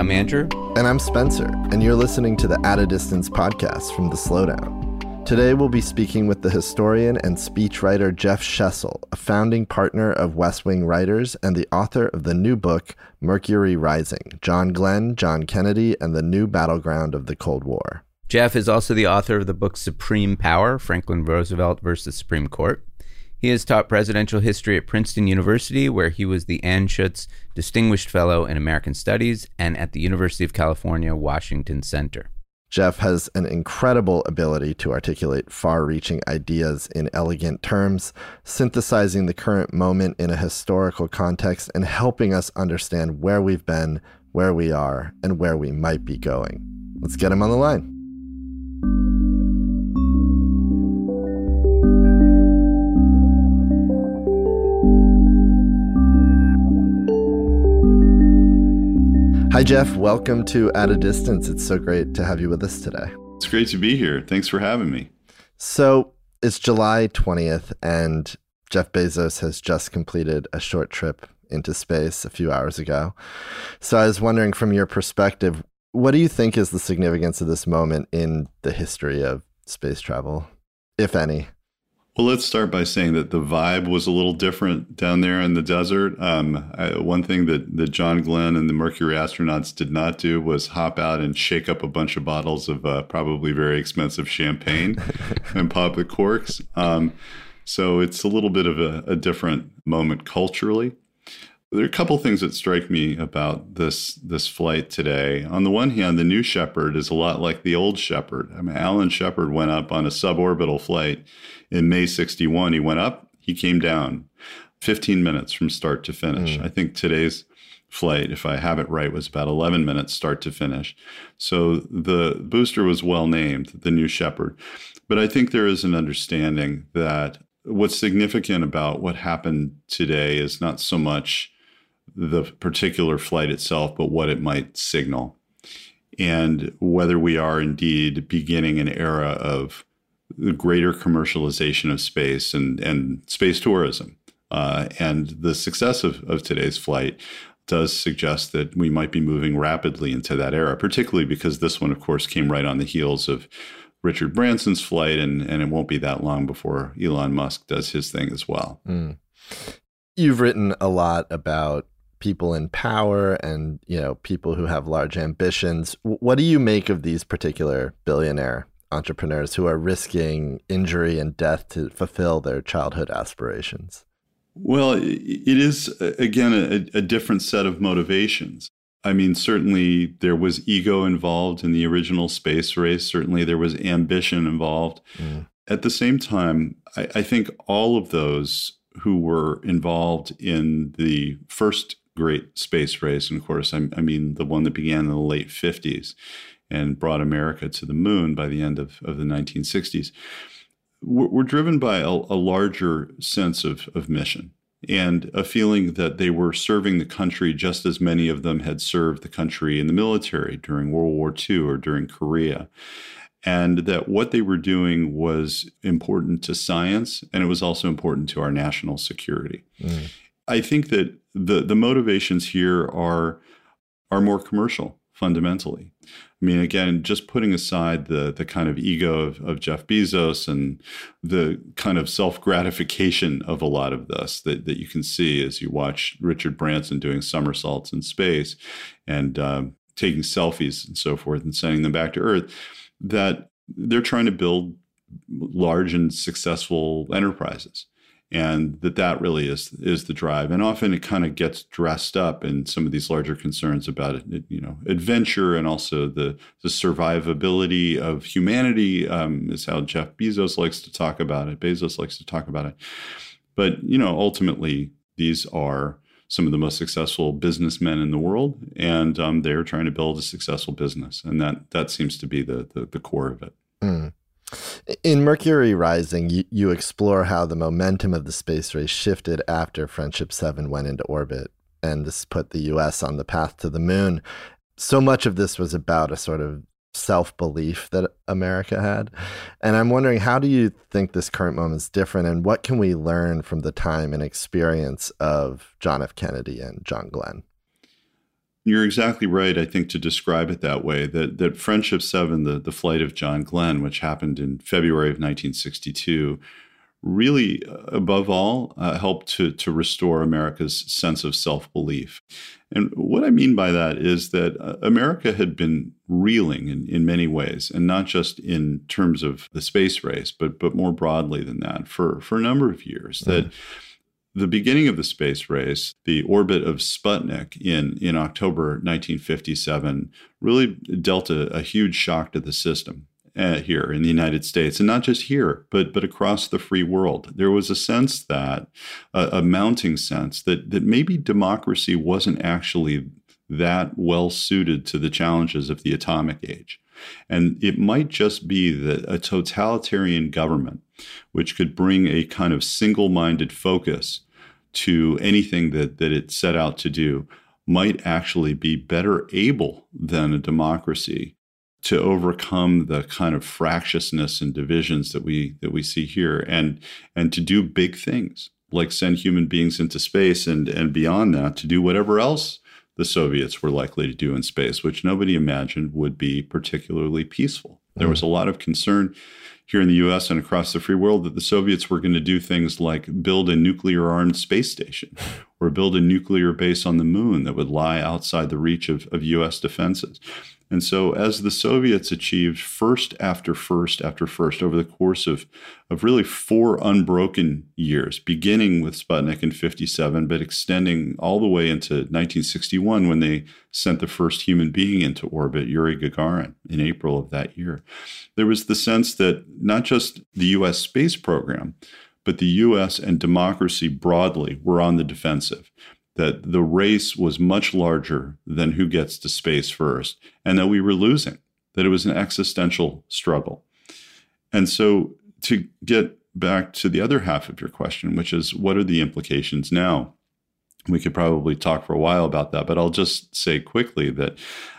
I'm Andrew. And I'm Spencer, and you're listening to the At a Distance podcast from The Slowdown. Today we'll be speaking with the historian and speechwriter Jeff Shesol, a founding partner of West Wing Writers and the author of the new book, Mercury Rising, John Glenn, John Kennedy, and the New Battleground of the Cold War. Jeff is also the author of the book Supreme Power, Franklin Roosevelt versus Supreme Court. He has taught presidential history at Princeton University, where he was the Anschutz Distinguished Fellow in American Studies, and at the University of California, Washington Center. Jeff has an incredible ability to articulate far-reaching ideas in elegant terms, synthesizing the current moment in a historical context and helping us understand where we've been, where we are, and where we might be going. Let's get him on the line. Hi, Jeff. Welcome to At a Distance. It's so great to have you with us today. It's great to be here. Thanks for having me. So it's July 20th, and Jeff Bezos has just completed a short trip into space a few hours ago. So I was wondering, from your perspective, what do you think is the significance of this moment in the history of space travel, if any? Well, let's start by saying that the vibe was a little different down there in the desert. One thing that John Glenn and the Mercury astronauts did not do was hop out and shake up a bunch of bottles of probably very expensive champagne and pop the corks. So it's a little bit of a different moment culturally. There are a couple things that strike me about this flight today. On the one hand, the new Shepard is a lot like the old Shepard. I mean, Alan Shepard went up on a suborbital flight in May 61. He went up, he came down, 15 minutes from start to finish. I think today's flight, if I have it right, was about 11 minutes start to finish. So the booster was well named, the new Shepard. But I think there is an understanding that what's significant about what happened today is not so much the particular flight itself, but what it might signal, and whether we are indeed beginning an era of the greater commercialization of space and space tourism. And the success of today's flight does suggest that we might be moving rapidly into that era, particularly because this one, of course, came right on the heels of Richard Branson's flight, and it won't be that long before Elon Musk does his thing as well. You've written a lot about people in power and, people who have large ambitions. What do you make of these particular billionaire entrepreneurs who are risking injury and death to fulfill their childhood aspirations? Well, it is, again, a different set of motivations. I mean, certainly there was ego involved in the original space race. Certainly there was ambition involved. At the same time, I think all of those who were involved in the first great space race, and of course, I mean the one that began in the late 50s and brought America to the moon by the end of the 1960s, were driven by a larger sense of mission and a feeling that they were serving the country just as many of them had served the country in the military during World War II or during Korea. And that what they were doing was important to science, and it was also important to our national security. I think that the motivations here are more commercial, fundamentally. I mean, again, just putting aside the kind of ego of Jeff Bezos and the kind of self-gratification of a lot of this that you can see as you watch Richard Branson doing somersaults in space and taking selfies and so forth and sending them back to Earth, that they're trying to build large and successful enterprises. And that really is the drive. And often it kind of gets dressed up in some of these larger concerns about, adventure and also the survivability of humanity is how Jeff Bezos likes to talk about it. But, ultimately, these are some of the most successful businessmen in the world. And they're trying to build a successful business. And that seems to be the core of it. In Mercury Rising, you explore how the momentum of the space race shifted after Friendship 7 went into orbit, and this put the U.S. on the path to the moon. So much of this was about a sort of self-belief that America had. And I'm wondering, how do you think this current moment is different, and what can we learn from the time and experience of John F. Kennedy and John Glenn? You're exactly right, I think, to describe it that way, that Friendship 7, the flight of John Glenn, which happened in February of 1962, really, above all, helped to restore America's sense of self-belief. And what I mean by that is that America had been reeling in many ways, and not just in terms of the space race, but more broadly than that, for a number of years. That the beginning of the space race, the orbit of Sputnik in October 1957, really dealt a huge shock to the system here in the United States, and not just here, but across the free world. There was a sense that, a mounting sense that maybe democracy wasn't actually that well suited to the challenges of the atomic age. And it might just be that a totalitarian government, which could bring a kind of single-minded focus to anything that it set out to do, might actually be better able than a democracy to overcome the kind of fractiousness and divisions that we see here, and to do big things like send human beings into space, and beyond that, to do whatever else the Soviets were likely to do in space, which nobody imagined would be particularly peaceful. There was a lot of concern here in the US and across the free world that the Soviets were going to do things like build a nuclear-armed space station or build a nuclear base on the moon that would lie outside the reach of US defenses. And so as the Soviets achieved first after first after first over the course of really 4 unbroken years, beginning with Sputnik in 57, but extending all the way into 1961 when they sent the first human being into orbit, Yuri Gagarin, in April of that year, there was the sense that not just the U.S. space program, but the U.S. and democracy broadly were on the defensive, that the race was much larger than who gets to space first, and that we were losing, that it was an existential struggle. And so to get back to the other half of your question, which is what are the implications now? We could probably talk for a while about that, but I'll just say quickly that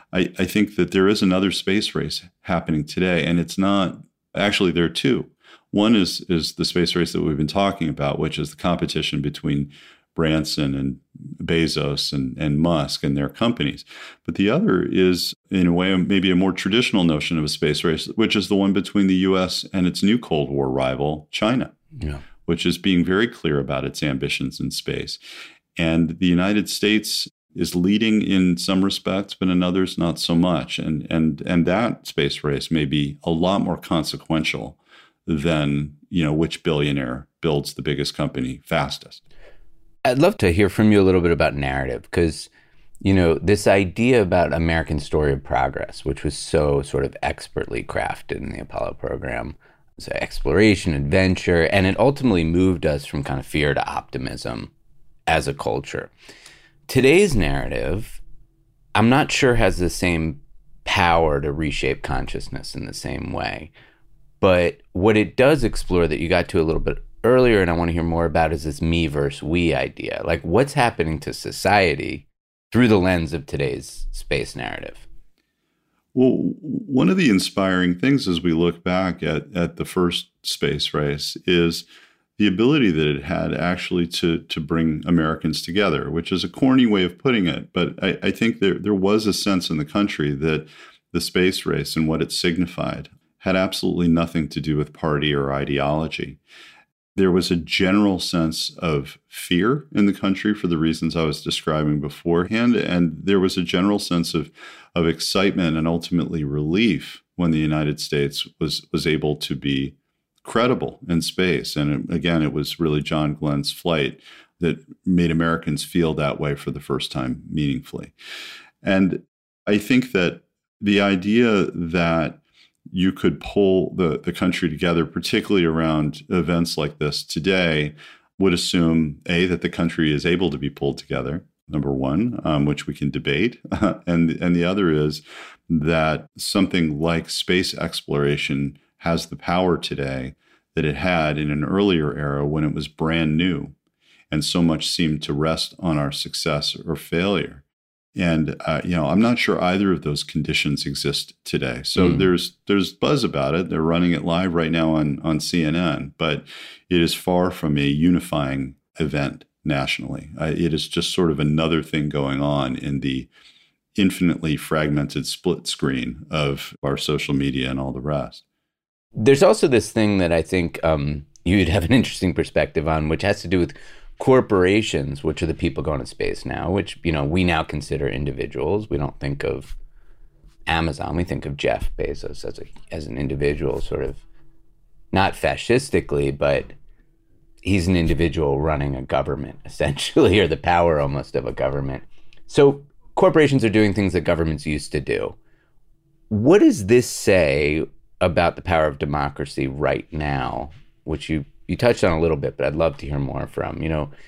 I think that there is another space race happening today, and it's not, actually there are two. One is the space race that we've been talking about, which is the competition between Branson and Bezos and Musk and their companies. But the other is, in a way, maybe a more traditional notion of a space race, which is the one between the U.S. and its new Cold War rival, China, which is being very clear about its ambitions in space. And the United States is leading in some respects, but in others, not so much. And that space race may be a lot more consequential than, which billionaire builds the biggest company fastest. I'd love to hear from you a little bit about narrative, because, this idea about American story of progress, which was so sort of expertly crafted in the Apollo program, so exploration, adventure, and it ultimately moved us from kind of fear to optimism as a culture. Today's narrative, I'm not sure has the same power to reshape consciousness in the same way. But what it does explore that you got to a little bit earlier, and I want to hear more about, is this me versus we idea. Like, what's happening to society through the lens of today's space narrative? Well, one of the inspiring things as we look back at the first space race is the ability that it had actually to bring Americans together, which is a corny way of putting it. But I think there was a sense in the country that the space race and what it signified had absolutely nothing to do with party or ideology. There was a general sense of fear in the country for the reasons I was describing beforehand, and there was a general sense of excitement and ultimately relief when the United States was able to be credible in space. And again, it was really John Glenn's flight that made Americans feel that way for the first time meaningfully. And I think that the idea that you could pull the country together, particularly around events like this today, would assume, A, that the country is able to be pulled together, number one, which we can debate. And the other is that something like space exploration has the power today that it had in an earlier era when it was brand new, and so much seemed to rest on our success or failure. And, I'm not sure either of those conditions exist today. So there's buzz about it. They're running it live right now on CNN, but it is far from a unifying event nationally. It is just sort of another thing going on in the infinitely fragmented split screen of our social media and all the rest. There's also this thing that I think you'd have an interesting perspective on, which has to do with corporations, which are the people going to space now, which, we now consider individuals. We don't think of Amazon. We think of Jeff Bezos as an individual, sort of not fascistically, but he's an individual running a government, essentially, or the power almost of a government. So corporations are doing things that governments used to do. What does this say about the power of democracy right now, which you touched on a little bit, but I'd love to hear more from,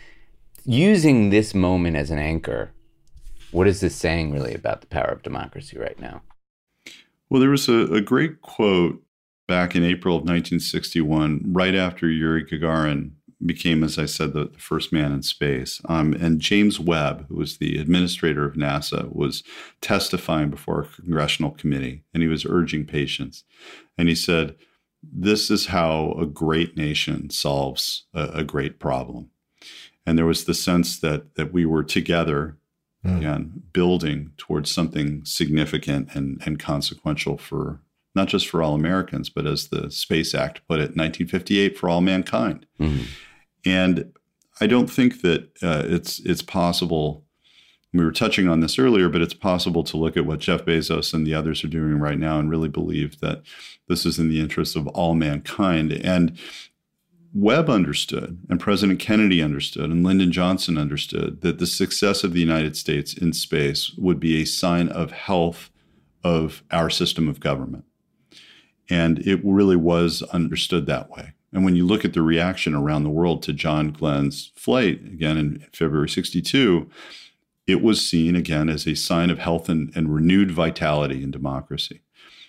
using this moment as an anchor, what is this saying really about the power of democracy right now? Well, there was a great quote back in April of 1961, right after Yuri Gagarin became, as I said, the first man in space. And James Webb, who was the administrator of NASA, was testifying before a congressional committee, and he was urging patience. And he said, "This is how a great nation solves a great problem." And there was the sense that we were together, again, building towards something significant and consequential for not just for all Americans, but as the Space Act put it, 1958, for all mankind. Mm-hmm. And I don't think that it's possible. We were touching on this earlier, but it's possible to look at what Jeff Bezos and the others are doing right now and really believe that this is in the interest of all mankind. And Webb understood, and President Kennedy understood, and Lyndon Johnson understood that the success of the United States in space would be a sign of health of our system of government. And it really was understood that way. And when you look at the reaction around the world to John Glenn's flight, again in February 62, it was seen again as a sign of health and renewed vitality in democracy.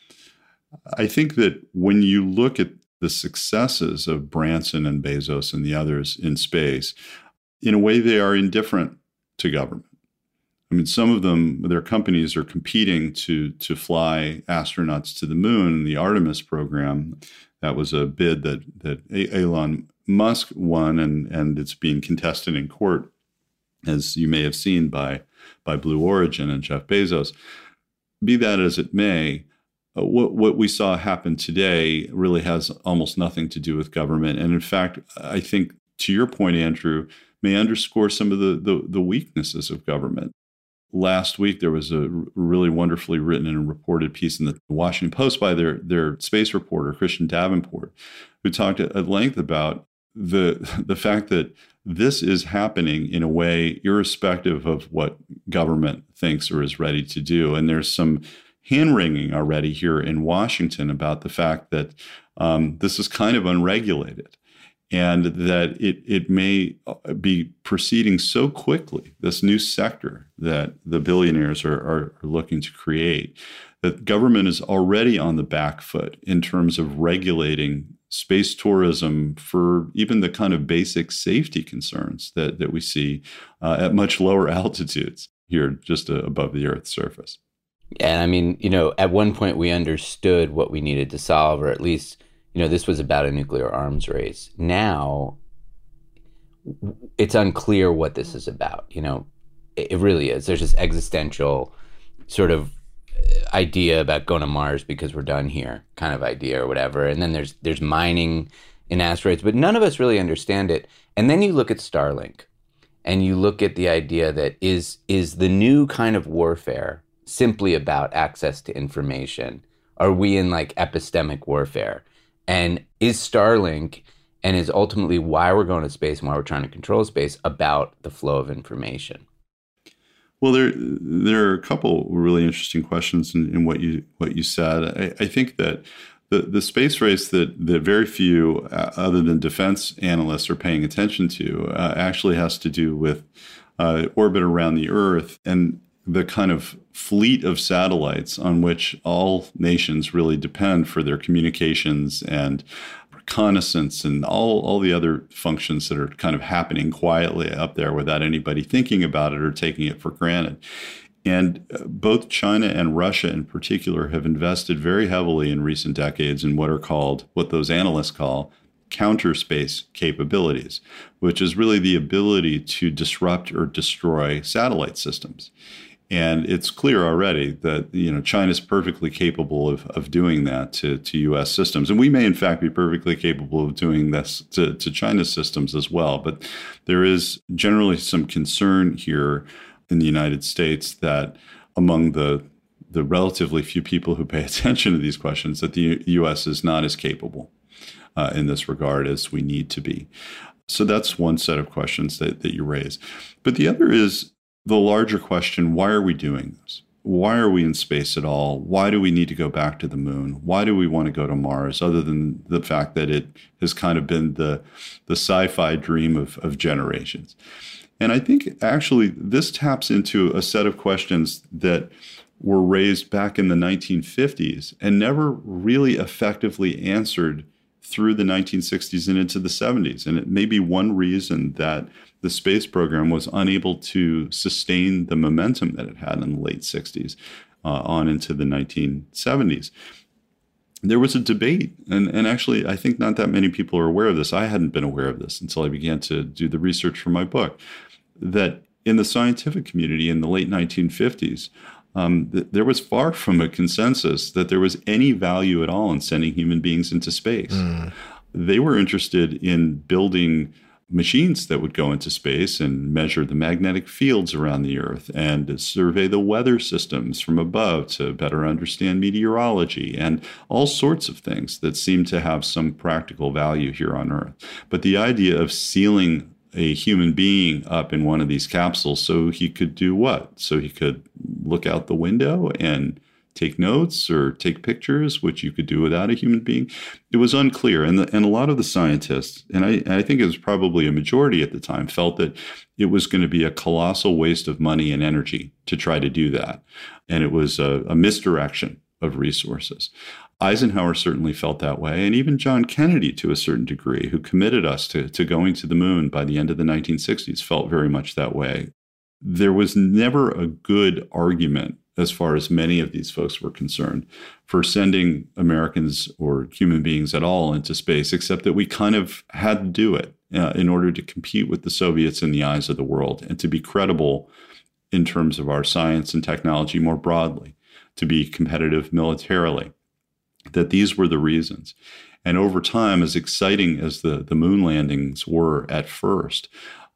I think that when you look at the successes of Branson and Bezos and the others in space, in a way they are indifferent to government. I mean, some of them, their companies are competing to fly astronauts to the moon. The Artemis program, that was a bid that Elon Musk won, and it's being contested in court, as you may have seen by Blue Origin and Jeff Bezos. Be that as it may, what we saw happen today really has almost nothing to do with government. And in fact, I think, to your point, Andrew, may underscore some of the weaknesses of government. Last week, there was a really wonderfully written and reported piece in the Washington Post by their space reporter, Christian Davenport, who talked at length about the fact that this is happening in a way irrespective of what government thinks or is ready to do. And there's some hand-wringing already here in Washington about the fact that this is kind of unregulated, and that it may be proceeding so quickly, this new sector that the billionaires are looking to create, that government is already on the back foot in terms of regulating space tourism for even the kind of basic safety concerns that we see at much lower altitudes here, just above the Earth's surface. Yeah, I mean, at one point we understood what we needed to solve, or at least, this was about a nuclear arms race. Now, it's unclear what this is about. It really is. There's this existential sort of idea about going to Mars because we're done here kind of idea or whatever. And then there's mining in asteroids, but none of us really understand it. And then you look at Starlink and you look at the idea that is the new kind of warfare simply about access to information? Are we in like epistemic warfare? And is Starlink, and is ultimately why we're going to space and why we're trying to control space, about the flow of information? Well, there are a couple really interesting questions in what you said. I think that the space race that very few other than defense analysts are paying attention to actually has to do with orbit around the Earth and the kind of fleet of satellites on which all nations really depend for their communications and reconnaissance and all the other functions that are kind of happening quietly up there without anybody thinking about it or taking it for granted. And both China and Russia in particular have invested very heavily in recent decades in what those analysts call counter space capabilities, which is really the ability to disrupt or destroy satellite systems. And it's clear already that, China's perfectly capable of doing that to U.S. systems. And we may, in fact, be perfectly capable of doing this to China's systems as well. But there is generally some concern here in the United States that among the relatively few people who pay attention to these questions, that the U.S. is not as capable in this regard as we need to be. So that's one set of questions that you raise. But the other is the larger question, why are we doing this? Why are we in space at all? Why do we need to go back to the moon? Why do we want to go to Mars, other than the fact that it has kind of been the sci-fi dream of generations? And I think actually this taps into a set of questions that were raised back in the 1950s and never really effectively answered through the 1960s and into the 70s. And it may be one reason that the space program was unable to sustain the momentum that it had in the late 60s on into the 1970s. There was a debate, and actually I think not that many people are aware of this. I hadn't been aware of this until I began to do the research for my book, that in the scientific community in the late 1950s, there was far from a consensus that there was any value at all in sending human beings into space. They were interested in building machines that would go into space and measure the magnetic fields around the Earth and survey the weather systems from above to better understand meteorology and all sorts of things that seemed to have some practical value here on Earth. But the idea of sealing a human being up in one of these capsules so he could do what? So he could look out the window and take notes or take pictures, which you could do without a human being. It was unclear. And a lot of the scientists, and I think it was probably a majority at the time, felt that it was going to be a colossal waste of money and energy to try to do that. And it was a misdirection of resources. Eisenhower certainly felt that way, and even John Kennedy, to a certain degree, who committed us to going to the moon by the end of the 1960s, felt very much that way. There was never a good argument, as far as many of these folks were concerned, for sending Americans or human beings at all into space, except that we kind of had to do it in order to compete with the Soviets in the eyes of the world and to be credible in terms of our science and technology more broadly, to be competitive militarily. That these were the reasons. And over time, as exciting as the moon landings were at first,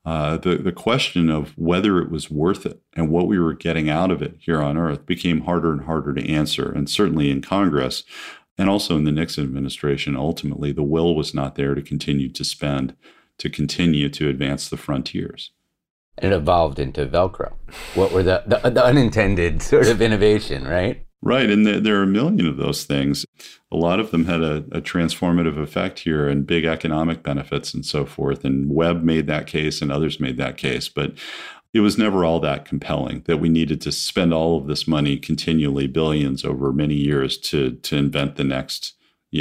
the question of whether it was worth it and what we were getting out of it here on Earth became harder and harder to answer. And certainly in Congress and also in the Nixon administration, ultimately, the will was not there to continue to spend, to continue to advance the frontiers. And it evolved into Velcro. What were the unintended sort of innovation, right? Right. And there are a million of those things. A lot of them had a transformative effect here and big economic benefits and so forth. And Webb made that case and others made that case. But it was never all that compelling that we needed to spend all of this money continually, billions over many years to invent the next,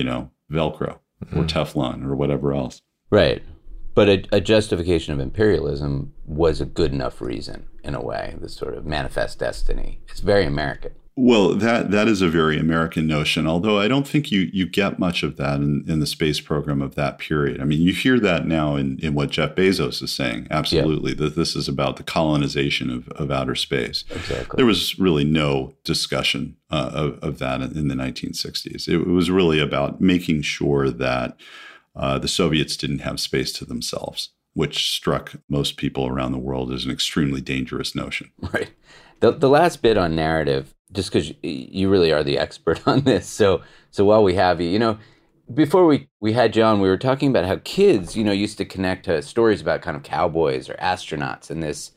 Velcro or Teflon or whatever else. Right. But a justification of imperialism was a good enough reason, in a way, this sort of manifest destiny. It's very American. Well, that is a very American notion, although I don't think you get much of that in the space program of that period. I mean, you hear that now in what Jeff Bezos is saying, absolutely, that this is about the colonization of outer space. Exactly. There was really no discussion of that in the 1960s. It was really about making sure that the Soviets didn't have space to themselves, which struck most people around the world as an extremely dangerous notion. Right. The last bit on narrative, just because you really are the expert on this. So while we have you, before we had you on, we were talking about how kids, used to connect to stories about kind of cowboys or astronauts and this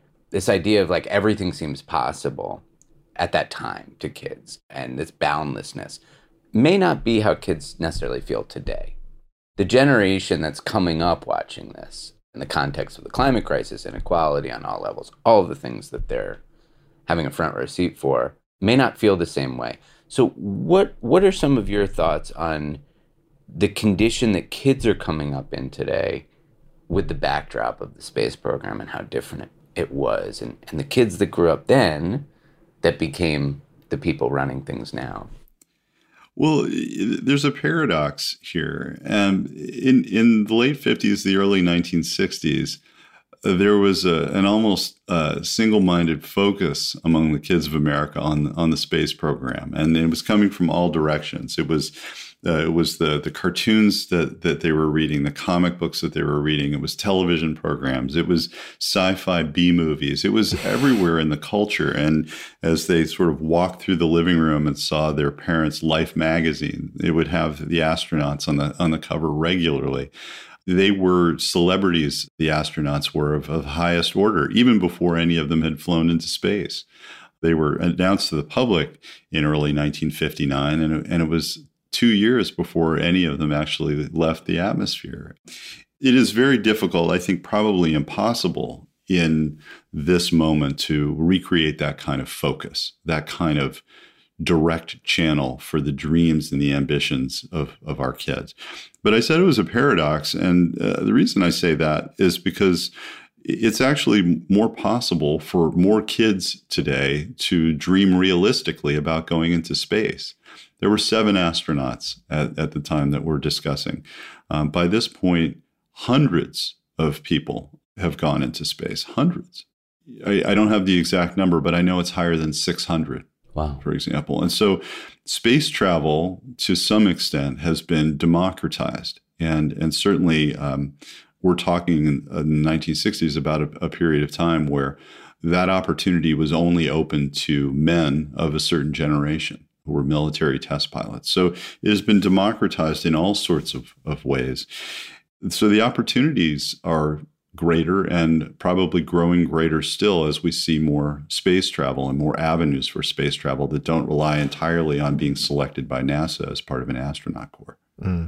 idea of like everything seems possible at that time to kids, and this boundlessness may not be how kids necessarily feel today. The generation that's coming up watching this in the context of the climate crisis, inequality on all levels, all of the things that they're having a front row seat for, may not feel the same way. So what are some of your thoughts on the condition that kids are coming up in today with the backdrop of the space program and how different it was, and the kids that grew up then that became the people running things now? Well, there's a paradox here. In the late 50s, the early 1960s, there was an almost single-minded focus among the kids of America on the space program, and it was coming from all directions. It was the cartoons that they were reading, the comic books that they were reading. It was television programs. It was sci-fi B movies. It was everywhere in the culture. And as they sort of walked through the living room and saw their parents' Life magazine, it would have the astronauts on the cover regularly. They were celebrities, the astronauts were of highest order, even before any of them had flown into space. They were announced to the public in early 1959, and it was 2 years before any of them actually left the atmosphere. It is very difficult, I think probably impossible in this moment to recreate that kind of focus, that kind of direct channel for the dreams and the ambitions of our kids. But I said it was a paradox. And the reason I say that is because it's actually more possible for more kids today to dream realistically about going into space. There were 7 astronauts at the time that we're discussing. By this point, hundreds of people have gone into space. Hundreds. I don't have the exact number, but I know it's higher than 600. Wow. For example. And so space travel, to some extent, has been democratized. And certainly we're talking in the 1960s about a period of time where that opportunity was only open to men of a certain generation who were military test pilots. So it has been democratized in all sorts of ways. So the opportunities are greater and probably growing greater still as we see more space travel and more avenues for space travel that don't rely entirely on being selected by NASA as part of an astronaut corps. Mm.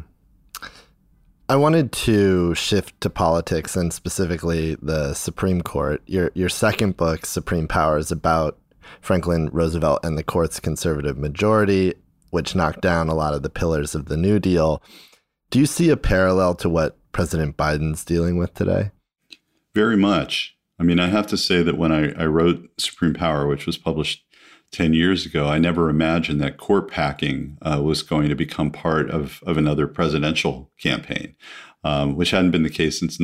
I wanted to shift to politics and specifically the Supreme Court. Your second book, Supreme Power, is about Franklin Roosevelt and the court's conservative majority, which knocked down a lot of the pillars of the New Deal. Do you see a parallel to what President Biden's dealing with today? Very much. I mean, I have to say that when I wrote Supreme Power, which was published 10 years ago, I never imagined that court packing was going to become part of another presidential campaign, which hadn't been the case since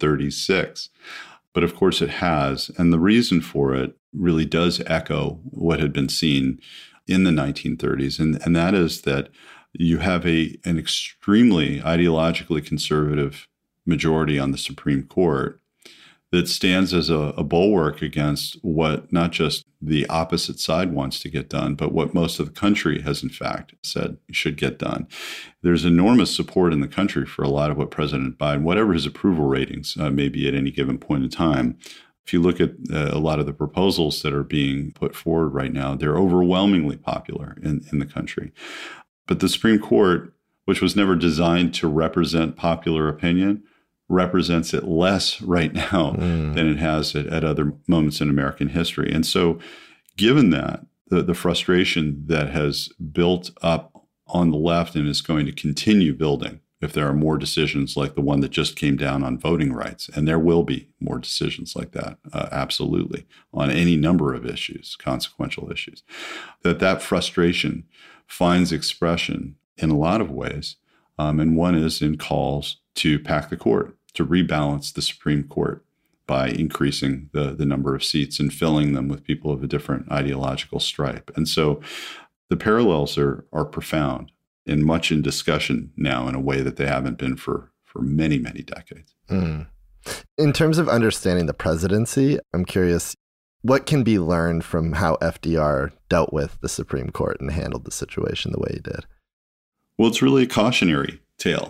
1936. But of course it has. And the reason for it really does echo what had been seen in the 1930s. And that is that you have an extremely ideologically conservative majority on the Supreme Court that stands as a bulwark against what not just the opposite side wants to get done, but what most of the country has in fact said should get done. There's enormous support in the country for a lot of what President Biden, whatever his approval ratings may be at any given point in time. If you look at a lot of the proposals that are being put forward right now, they're overwhelmingly popular in the country. But the Supreme Court, which was never designed to represent popular opinion, represents it less right now than it has at other moments in American history. And so given that, the frustration that has built up on the left and is going to continue building if there are more decisions like the one that just came down on voting rights, and there will be more decisions like that, absolutely, on any number of issues, consequential issues, that frustration finds expression in a lot of ways. And one is in calls to pack the court, to rebalance the Supreme Court by increasing the number of seats and filling them with people of a different ideological stripe. And so the parallels are profound and much in discussion now in a way that they haven't been for many, many decades. Mm. In terms of understanding the presidency, I'm curious, what can be learned from how FDR dealt with the Supreme Court and handled the situation the way he did? Well, it's really a cautionary tale.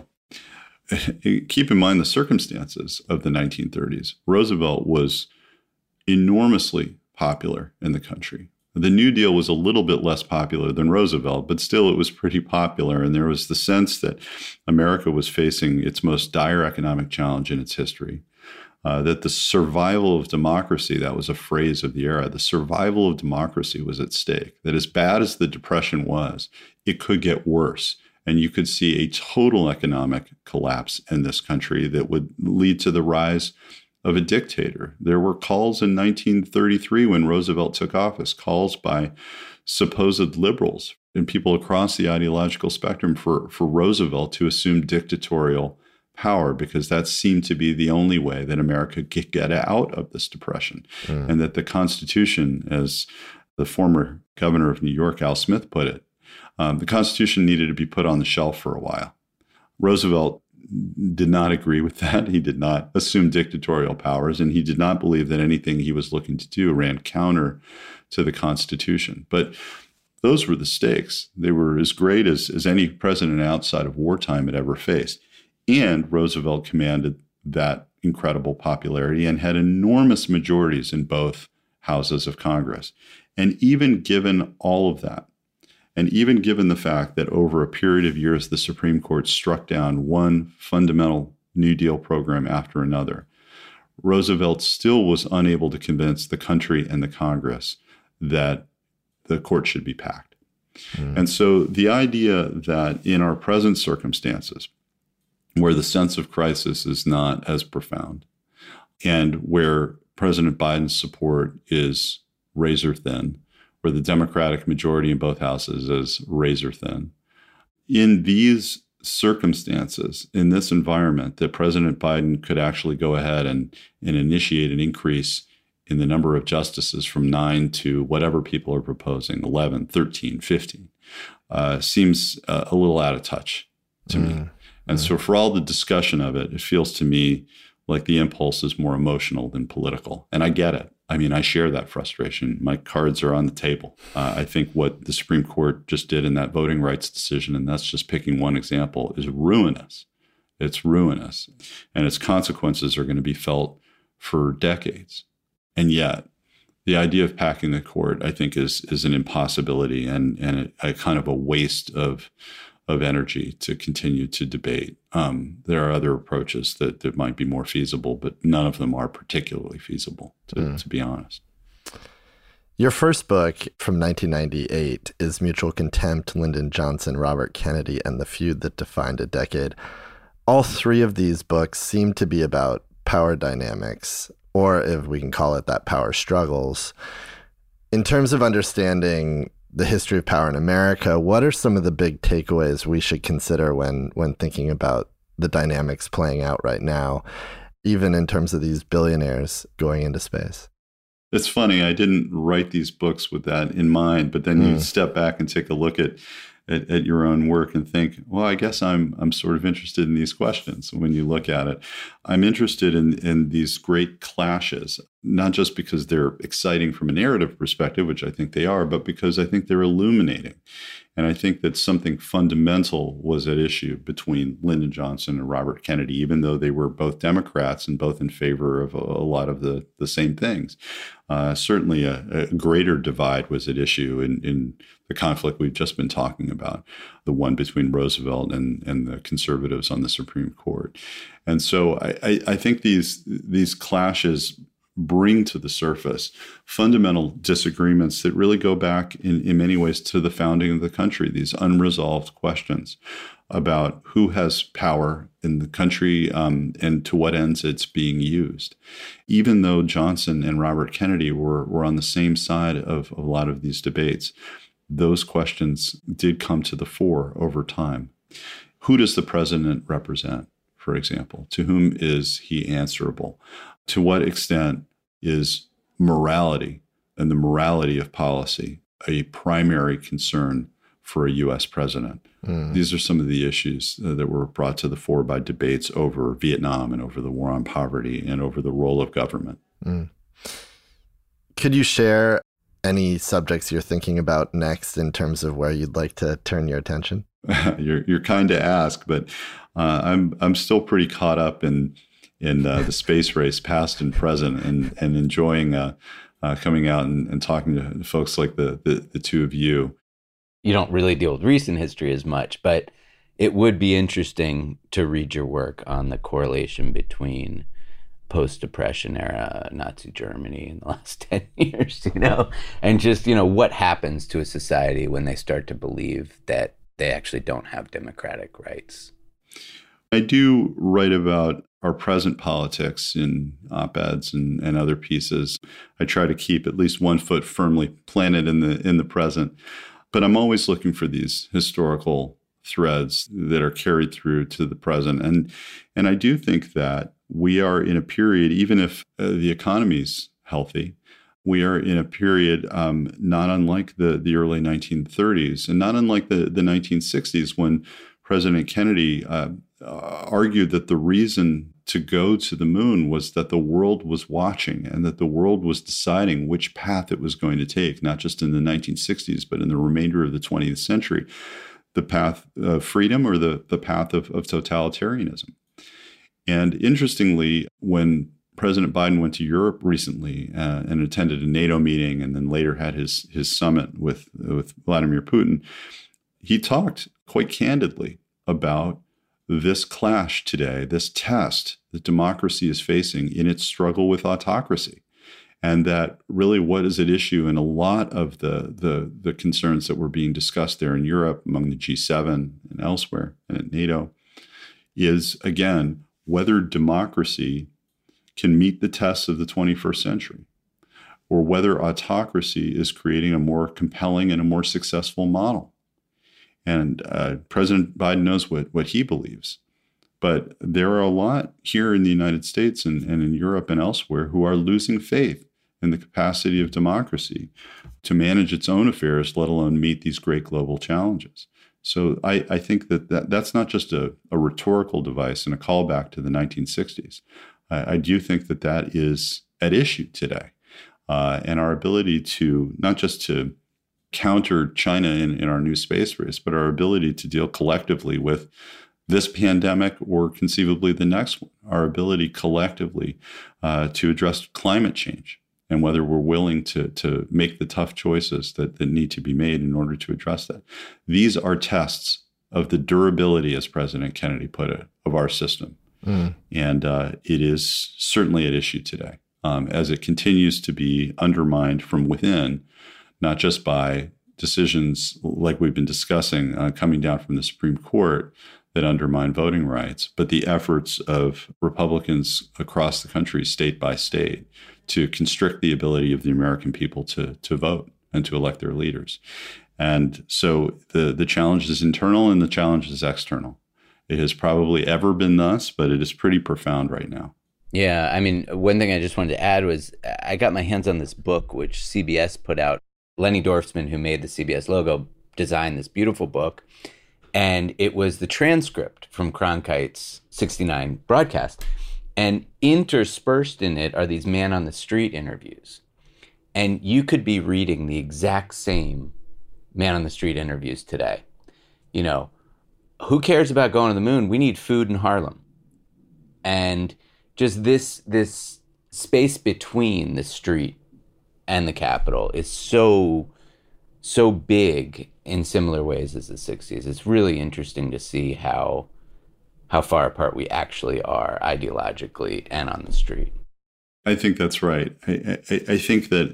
Keep in mind the circumstances of the 1930s. Roosevelt was enormously popular in the country. The New Deal was a little bit less popular than Roosevelt, but still it was pretty popular. And there was the sense that America was facing its most dire economic challenge in its history, that the survival of democracy, that was a phrase of the era, the survival of democracy was at stake, that as bad as the Depression was, it could get worse. And you could see a total economic collapse in this country that would lead to the rise of a dictator. There were calls in 1933 when Roosevelt took office, calls by supposed liberals and people across the ideological spectrum for Roosevelt to assume dictatorial power, because that seemed to be the only way that America could get out of this depression. And that the Constitution, as the former governor of New York, Al Smith, put it, the Constitution needed to be put on the shelf for a while. Roosevelt did not agree with that. He did not assume dictatorial powers, and he did not believe that anything he was looking to do ran counter to the Constitution. But those were the stakes. They were as great as any president outside of wartime had ever faced. And Roosevelt commanded that incredible popularity and had enormous majorities in both houses of Congress. And even given all of that, and even given the fact that over a period of years, the Supreme Court struck down one fundamental New Deal program after another, Roosevelt still was unable to convince the country and the Congress that the court should be packed. And so the idea that in our present circumstances, where the sense of crisis is not as profound, and where President Biden's support is razor thin, where the Democratic majority in both houses is razor thin, in these circumstances, in this environment, that President Biden could actually go ahead and initiate an increase in the number of justices from 9 to whatever people are proposing, 11, 13, 15, seems a little out of touch to me. And so for all the discussion of it, it feels to me like the impulse is more emotional than political. And I get it. I mean, I share that frustration. My cards are on the table. I think what the Supreme Court just did in that voting rights decision, and that's just picking one example, is ruinous. It's ruinous. And its consequences are going to be felt for decades. And yet, the idea of packing the court, I think, is an impossibility and a kind of a waste of energy to continue to debate. There are other approaches that might be more feasible, but none of them are particularly feasible, to be honest. Your first book from 1998 is Mutual Contempt, Lyndon Johnson, Robert Kennedy, and the Feud That Defined a Decade. All three of these books seem to be about power dynamics, or if we can call it that, power struggles. In terms of understanding the history of power in America, what are some of the big takeaways we should consider when thinking about the dynamics playing out right now, even in terms of these billionaires going into space? It's funny, I didn't write these books with that in mind, but then you step back and take a look at your own work and think, well, I guess I'm sort of interested in these questions. When you look at it, I'm interested in these great clashes, not just because they're exciting from a narrative perspective, which I think they are, but because I think they're illuminating. And I think that something fundamental was at issue between Lyndon Johnson and Robert Kennedy, even though they were both Democrats and both in favor of a lot of the same things. Certainly a greater divide was at issue in the conflict we've just been talking about, the one between Roosevelt and the conservatives on the Supreme Court. And so I think these clashes bring to the surface fundamental disagreements that really go back in many ways to the founding of the country, these unresolved questions about who has power in the country and to what ends it's being used. Even though Johnson and Robert Kennedy were on the same side of a lot of these debates, those questions did come to the fore over time. Who does the president represent, for example? To whom is he answerable? To what extent is morality and the morality of policy a primary concern for a U.S. president? These are some of the issues that were brought to the fore by debates over Vietnam and over the war on poverty and over the role of government. Could you share any subjects you're thinking about next in terms of where you'd like to turn your attention? You're kind to ask, but I'm still pretty caught up in the space race, past and present, and enjoying coming out and talking to folks like the two of you. You don't really deal with recent history as much, but it would be interesting to read your work on the correlation between post-depression era Nazi Germany in the last 10 years, and just, what happens to a society when they start to believe that they actually don't have democratic rights. I do write about our present politics in op-eds and other pieces. I try to keep at least one foot firmly planted in the present. But I'm always looking for these historical threads that are carried through to the present. And I do think that we are in a period, even if the economy's healthy, we are in a period not unlike the early 1930s and not unlike the 1960s when President Kennedy argued that the reason to go to the moon was that the world was watching and that the world was deciding which path it was going to take, not just in the 1960s, but in the remainder of the 20th century, the path of freedom or the path of totalitarianism. And interestingly, when President Biden went to Europe recently and attended a NATO meeting and then later had his summit with Vladimir Putin, he talked quite candidly about this clash today, this test that democracy is facing in its struggle with autocracy. And that really what is at issue in a lot of the concerns that were being discussed there in Europe among the G7 and elsewhere and at NATO is, again, whether democracy can meet the tests of the 21st century or whether autocracy is creating a more compelling and a more successful model. And President Biden knows what he believes. But there are a lot here in the United States and in Europe and elsewhere who are losing faith in the capacity of democracy to manage its own affairs, let alone meet these great global challenges. So I think that's not just a rhetorical device and a callback to the 1960s. I do think that is at issue today. And our ability to not just to counter China in our new space race, but our ability to deal collectively with this pandemic or conceivably the next one, our ability collectively to address climate change and whether we're willing to make the tough choices that need to be made in order to address that. These are tests of the durability, as President Kennedy put it, of our system. And it is certainly at issue today as it continues to be undermined from within, not just by decisions like we've been discussing coming down from the Supreme Court that undermine voting rights, but the efforts of Republicans across the country, state by state, to constrict the ability of the American people to vote and to elect their leaders. And so the challenge is internal and the challenge is external. It has probably ever been thus, but it is pretty profound right now. Yeah, I mean, one thing I just wanted to add was I got my hands on this book, which CBS put out. Lenny Dorfman, who made the CBS logo, designed this beautiful book. And it was the transcript from Cronkite's 69 broadcast. And interspersed in it are these man on the street interviews. And you could be reading the exact same man on the street interviews today. You know, who cares about going to the moon? We need food in Harlem. And just this space between the street and the Capitol is so big in similar ways as the 60s. It's really interesting to see how far apart we actually are ideologically and on the street. I think that's right. I think that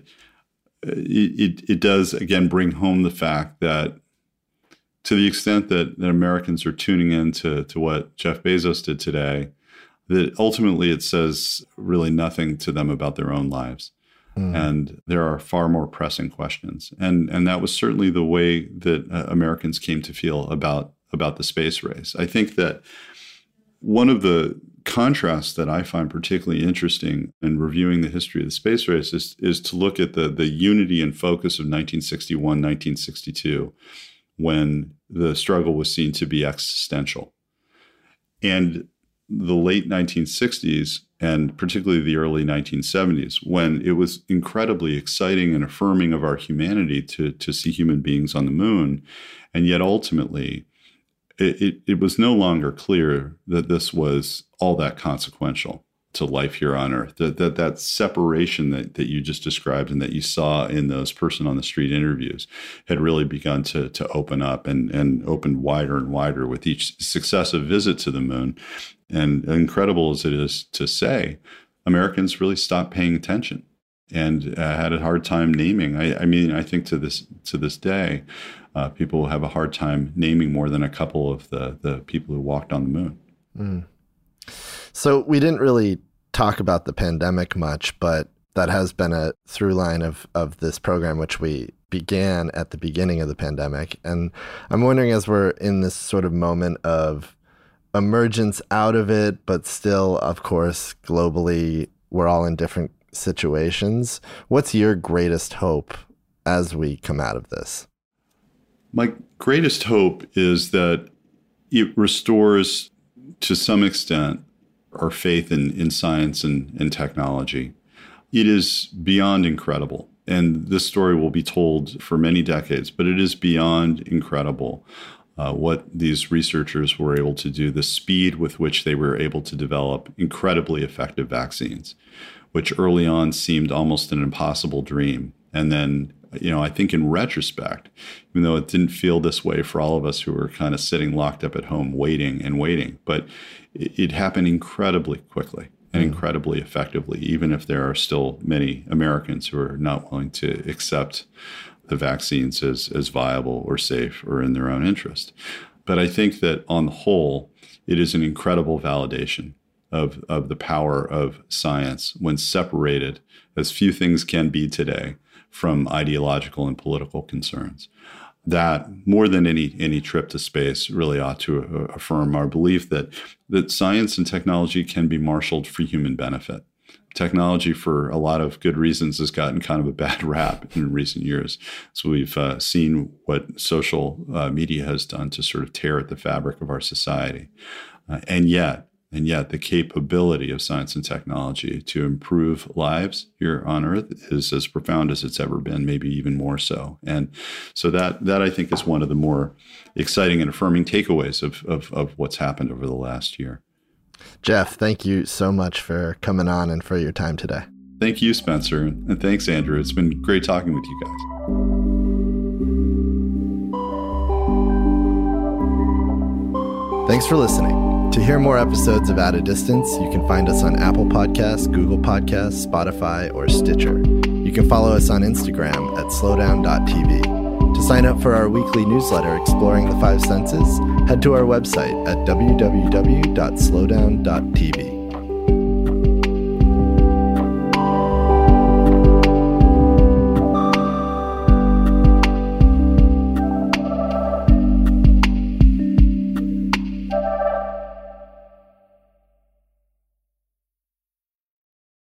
it does, again, bring home the fact that to the extent that Americans are tuning in to what Jeff Bezos did today, that ultimately it says really nothing to them about their own lives. And there are far more pressing questions. And that was certainly the way that Americans came to feel about the space race. I think that one of the contrasts that I find particularly interesting in reviewing the history of the space race is to look at the unity and focus of 1961, 1962, when the struggle was seen to be existential. And the late 1960s, and particularly the early 1970s, when it was incredibly exciting and affirming of our humanity to see human beings on the moon. And yet ultimately, it was no longer clear that this was all that consequential to life here on Earth. That separation that you just described and that you saw in those person on the street interviews had really begun to open up and opened wider and wider with each successive visit to the moon. And incredible as it is to say, Americans really stopped paying attention and had a hard time naming. I mean, I think to this day, people have a hard time naming more than a couple of the people who walked on the moon. So we didn't really talk about the pandemic much, but That has been a through line of this program, which we began at the beginning of the pandemic. And I'm wondering, as we're in this sort of moment of emergence out of it, but still, of course, globally, we're all in different situations. What's your greatest hope as we come out of this? My greatest hope is that it restores, to some extent, our faith in science and technology. It is beyond incredible. And this story will be told for many decades, but it is beyond incredible what these researchers were able to do, the speed with which they were able to develop incredibly effective vaccines, which early on seemed almost an impossible dream. And then, I think in retrospect, even though it didn't feel this way for all of us who were kind of sitting locked up at home waiting, but it happened incredibly quickly and incredibly effectively, even if there are still many Americans who are not willing to accept the vaccines as viable or safe or in their own interest. But I think that on the whole, it is an incredible validation of the power of science when separated, as few things can be today, from ideological and political concerns. That, more than any trip to space, really ought to affirm our belief that science and technology can be marshaled for human benefit. Technology, for a lot of good reasons, has gotten kind of a bad rap in recent years. So we've seen what social media has done to sort of tear at the fabric of our society. And yet, the capability of science and technology to improve lives here on Earth is as profound as it's ever been, maybe even more so. And so that I think is one of the more exciting and affirming takeaways of what's happened over the last year. Jeff, thank you so much for coming on and for your time today. Thank you, Spencer. And thanks, Andrew. It's been great talking with you guys. Thanks for listening. To hear more episodes of At a Distance, you can find us on Apple Podcasts, Google Podcasts, Spotify, or Stitcher. You can follow us on Instagram at slowdown.tv. To sign up for our weekly newsletter exploring the 5 senses, head to our website at www.slowdown.tv.